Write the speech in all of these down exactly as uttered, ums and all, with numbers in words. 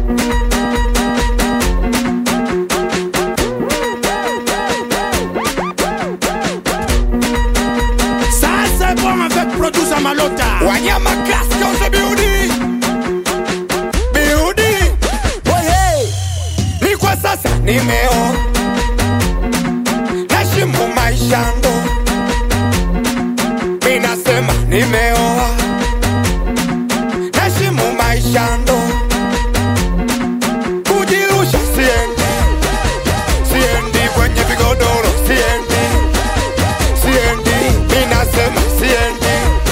Malota Wanyama Kaska uze biudi Biudi Oh hey Ni kwa sasa nimeo Nashimu maisha ndo Minasema nimeoa Nashimu maisha ndo Kujirusha siendi Siendi kwenye vigodoro Siendi Siendi Minasema siendi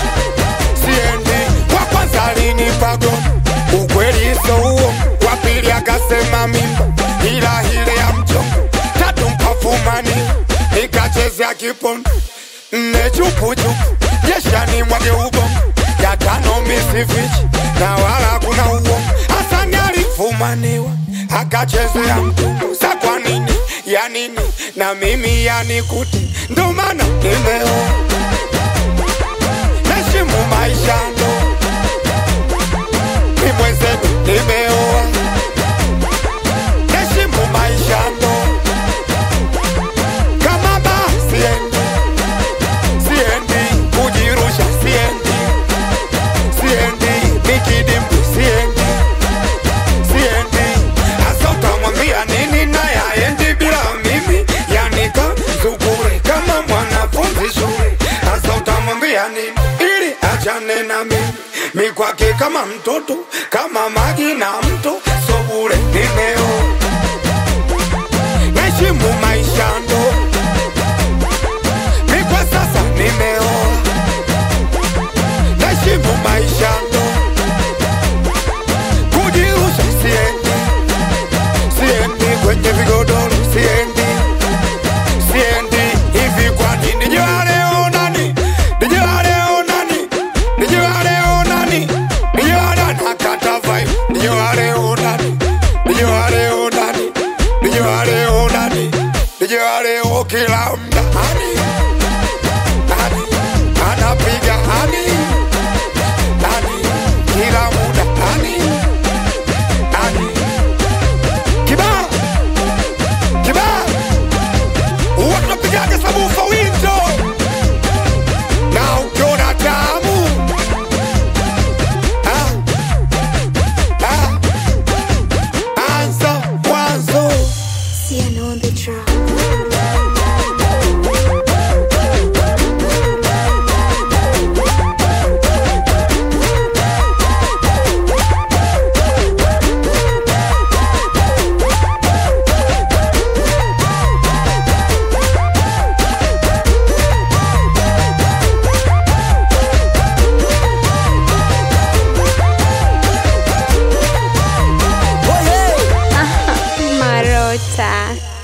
Pago ukweli so uo wapili akasema mimba ila hile ya mchongo tatu mpafumani nikachezea kipondo nne chupu chupu jeshani mwage ugongo ya tano misifichi na wala kuna uo Hasani alifumaniwa akachezea mtungo sa kwa nini ya nini na mimi yani kuti ndo maana nimeo Neshimu maisha ndo Mwenzetu nimeoa Neshimu maisha ndo Kama ba siendi Siendi kujirusha siendi Siendi nikidimbu siendi Siendi Asa utamwambia nini na yaendi bila mimi Yanika zukure kama mwanafunzi shule Asa utamwambia nini ili achane na mimi Mi kwake kama mtoto, kama maji na mto, so bure nimeo Neshimu maisha ndo Mi kwa sasa nimeo Neshimu maisha ndo Kujirusha siendi Siendi kwenye vigodoro siendi Siendi hivi kwa nini Nijua leo nani Nijua leo nani Nijua leo nani Nijua nakata vibe Nijua leo nani Nijua leo nani Nijua leo nani Nijua leo kila mda Hani Hani Anapiga hani Hani Kila muda hani Hani Kiba Kiba Wanapigaga sabufa winto Na ukiona tamu Sienna on the track. Marota.